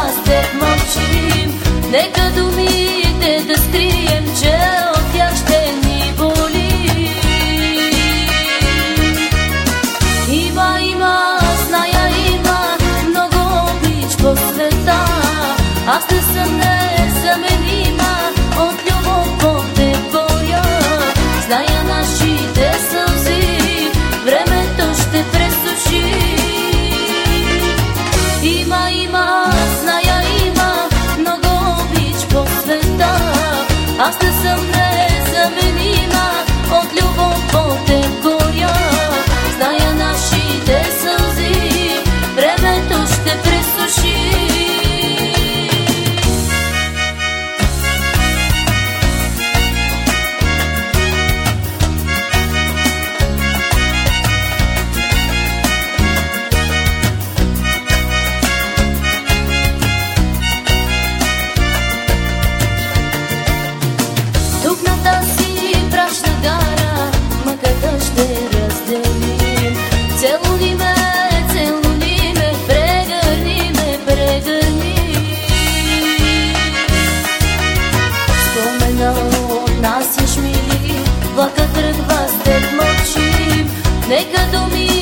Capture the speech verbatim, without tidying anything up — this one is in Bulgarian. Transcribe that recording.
с теб мълчим. Нека думите да скрием, че от тях ще ни боли. Има, има, зная, има много обич по света. Аз не съм незаменима от любов категория. Зная нашите сълзи, времето ще пресуши. Има, има, зная, има много обич по света. Аз не съм незаменима от любов категория. Зная нашите сълзи, времето ще пресуши. Ще разделим. Целуни ме, целуни ме, прегърни ме, прегърни. Спомена отнасяш ми, влакът тръгва, с теб мълчим. Нека думи